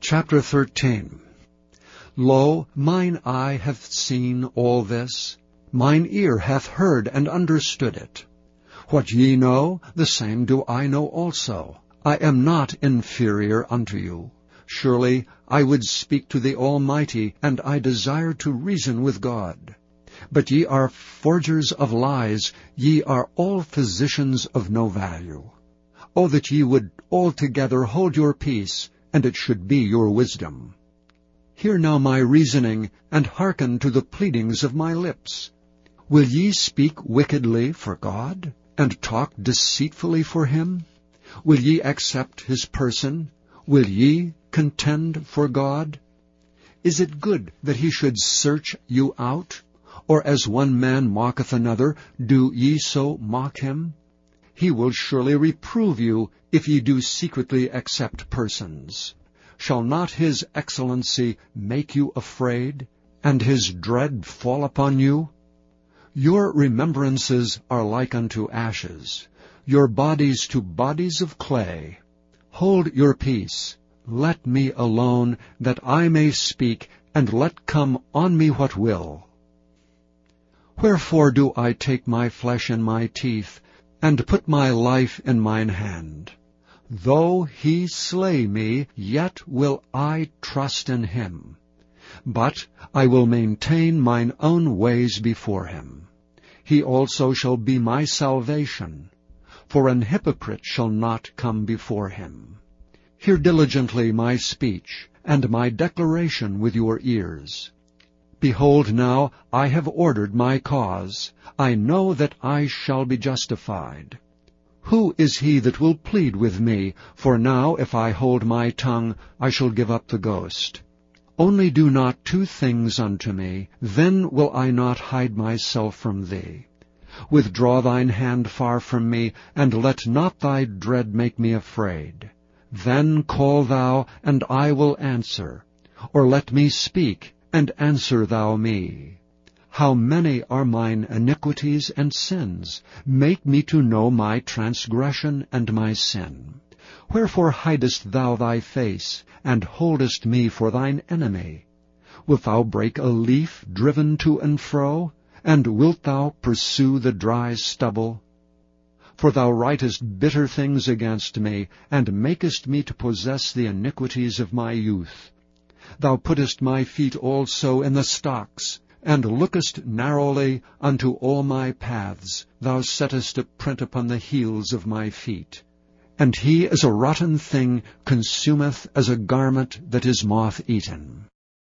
Chapter 13. Lo, mine eye hath seen all this, mine ear hath heard and understood it. What ye know, the same do I know also. I am not inferior unto you. Surely I would speak to the Almighty, and I desire to reason with God. But ye are forgers of lies, ye are all physicians of no value. O that ye would altogether hold your peace, and it should be your wisdom. Hear now my reasoning, and hearken to the pleadings of my lips. Will ye speak wickedly for God, and talk deceitfully for him? Will ye accept his person? Will ye contend for God? Is it good that he should search you out? Or as one man mocketh another, do ye so mock him? He will surely reprove you, if ye do secretly accept persons. Shall not his excellency make you afraid, and his dread fall upon you? Your remembrances are like unto ashes, your bodies to bodies of clay. Hold your peace, let me alone, that I may speak, and let come on me what will. Wherefore do I take my flesh in my teeth, and put my life in mine hand? Though he slay me, yet will I trust in him. But I will maintain mine own ways before him. He also shall be my salvation, for an hypocrite shall not come before him. Hear diligently my speech, and my declaration with your ears. Behold, now I have ordered my cause. I know that I shall be justified. Who is he that will plead with me? For now, if I hold my tongue, I shall give up the ghost. Only do not two things unto me, then will I not hide myself from thee. Withdraw thine hand far from me, and let not thy dread make me afraid. Then call thou, and I will answer. Or let me speak, and answer thou me. How many are mine iniquities and sins? Make me to know my transgression and my sin. Wherefore hidest thou thy face, and holdest me for thine enemy? Wilt thou break a leaf driven to and fro? And wilt thou pursue the dry stubble? For thou writest bitter things against me, and makest me to possess the iniquities of my youth. Thou puttest my feet also in the stocks, and lookest narrowly unto all my paths. Thou settest a print upon the heels of my feet. And he as a rotten thing consumeth as a garment that is moth-eaten.